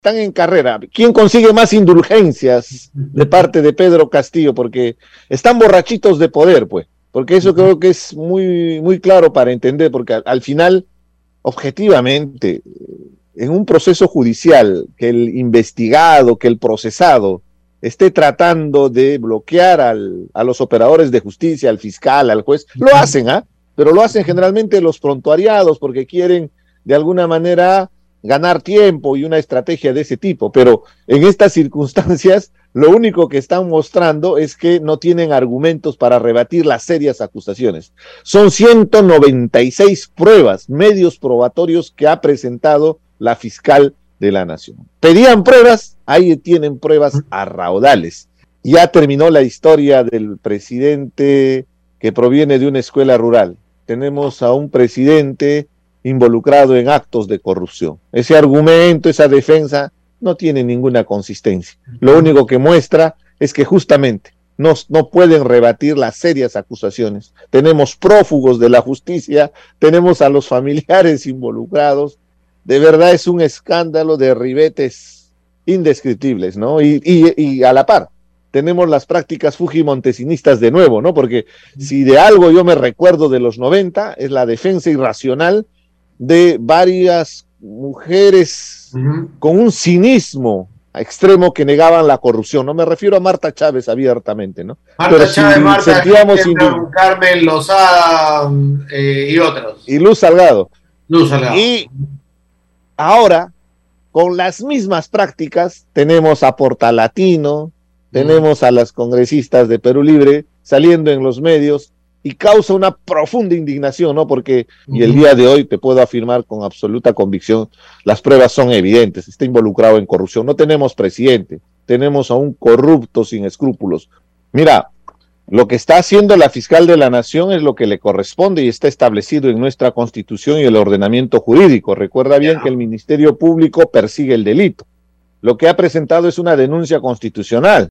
están en carrera. ¿Quién consigue más indulgencias de parte de Pedro Castillo? Porque están borrachitos de poder, pues. Porque eso creo que es muy, muy claro para entender, porque al final, objetivamente, en un proceso judicial, que el investigado, que el procesado esté tratando de bloquear a los operadores de justicia, al fiscal, al juez, lo hacen, pero lo hacen generalmente los prontuariados porque quieren de alguna manera ganar tiempo y una estrategia de ese tipo, pero en estas circunstancias lo único que están mostrando es que no tienen argumentos para rebatir las serias acusaciones. Son 196 pruebas, medios probatorios que ha presentado la fiscal de la Nación. Pedían pruebas, ahí tienen pruebas a raudales. Ya terminó la historia del presidente que proviene de una escuela rural. Tenemos a un presidente involucrado en actos de corrupción. Ese argumento, esa defensa, no tiene ninguna consistencia. Lo único que muestra es que justamente no pueden rebatir las serias acusaciones. Tenemos prófugos de la justicia, tenemos a los familiares involucrados. De verdad es un escándalo de ribetes indescriptibles, ¿no? Y a la par, tenemos las prácticas fujimontesinistas de nuevo, ¿no? Porque si de algo yo me recuerdo de los 90, es la defensa irracional de varias mujeres con un cinismo extremo que negaban la corrupción. No me refiero a Marta Chávez abiertamente, ¿no? Marta Chávez, Marta Carmen Lozada y otros. Y Luz Salgado. Luz Salgado. Y ahora, con las mismas prácticas, tenemos a Portalatino, tenemos a las congresistas de Perú Libre saliendo en los medios y causa una profunda indignación, ¿no? Porque, y el día de hoy te puedo afirmar con absoluta convicción, las pruebas son evidentes, está involucrado en corrupción. No tenemos presidente, tenemos a un corrupto sin escrúpulos. Mira, lo que está haciendo la fiscal de la Nación es lo que le corresponde y está establecido en nuestra Constitución y el ordenamiento jurídico. Recuerda bien que el Ministerio Público persigue el delito. Lo que ha presentado es una denuncia constitucional.